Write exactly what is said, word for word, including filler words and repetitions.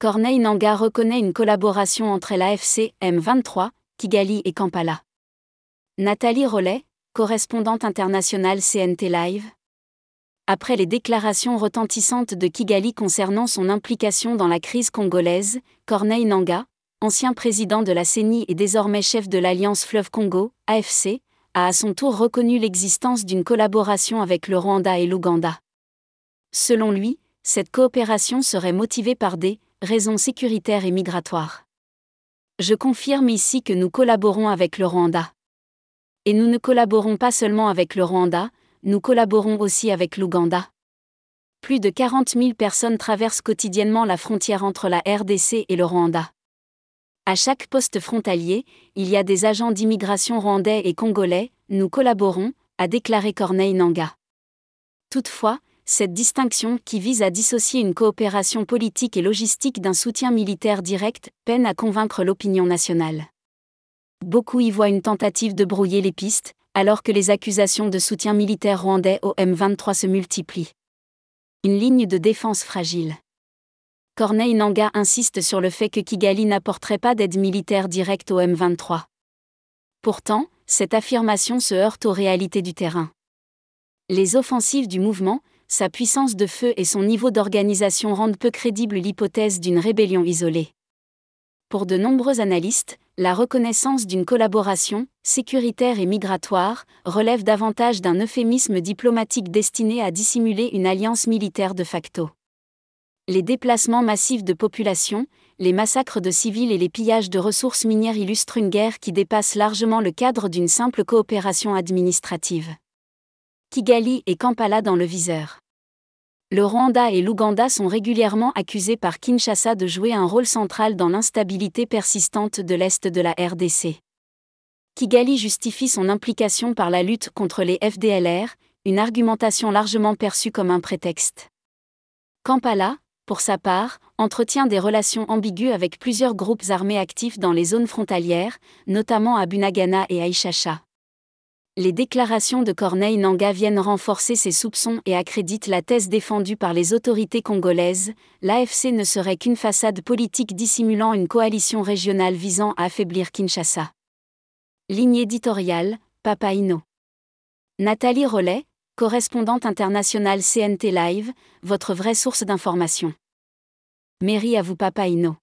Corneille Nangaa reconnaît une collaboration entre l'A F C, M vingt-trois, Kigali et Kampala. Nathalie Rollet, correspondante internationale C N T Live. Après les déclarations retentissantes de Kigali concernant son implication dans la crise congolaise, Corneille Nangaa, ancien président de la C E N I et désormais chef de l'Alliance Fleuve Congo, A F C, a à son tour reconnu l'existence d'une collaboration avec le Rwanda et l'Ouganda. Selon lui, cette coopération serait motivée par des raisons sécuritaires et migratoires. Je confirme ici que nous collaborons avec le Rwanda. Et nous ne collaborons pas seulement avec le Rwanda, nous collaborons aussi avec l'Ouganda. Plus de quarante mille personnes traversent quotidiennement la frontière entre la R D C et le Rwanda. À chaque poste frontalier, il y a des agents d'immigration rwandais et congolais, nous collaborons, a déclaré Corneille Nangaa. Toutefois, cette distinction, qui vise à dissocier une coopération politique et logistique d'un soutien militaire direct, peine à convaincre l'opinion nationale. Beaucoup y voient une tentative de brouiller les pistes, alors que les accusations de soutien militaire rwandais au M vingt-trois se multiplient. Une ligne de défense fragile. Corneille Nangaa insiste sur le fait que Kigali n'apporterait pas d'aide militaire directe au M vingt-trois. Pourtant, cette affirmation se heurte aux réalités du terrain. Les offensives du mouvement, sa puissance de feu et son niveau d'organisation rendent peu crédible l'hypothèse d'une rébellion isolée. Pour de nombreux analystes, la reconnaissance d'une collaboration, sécuritaire et migratoire, relève davantage d'un euphémisme diplomatique destiné à dissimuler une alliance militaire de facto. Les déplacements massifs de population, les massacres de civils et les pillages de ressources minières illustrent une guerre qui dépasse largement le cadre d'une simple coopération administrative. Kigali et Kampala dans le viseur. Le Rwanda et l'Ouganda sont régulièrement accusés par Kinshasa de jouer un rôle central dans l'instabilité persistante de l'Est de la R D C. Kigali justifie son implication par la lutte contre les F D L R, une argumentation largement perçue comme un prétexte. Kampala, pour sa part, entretient des relations ambiguës avec plusieurs groupes armés actifs dans les zones frontalières, notamment à Bunagana et à Ishasha. Les déclarations de Corneille Nangaa viennent renforcer ces soupçons et accréditent la thèse défendue par les autorités congolaises, l'A F C ne serait qu'une façade politique dissimulant une coalition régionale visant à affaiblir Kinshasa. Ligne éditoriale, Papaino. Nathalie Rollet, correspondante internationale C N T Live, votre vraie source d'information. Mairie à vous Papaino.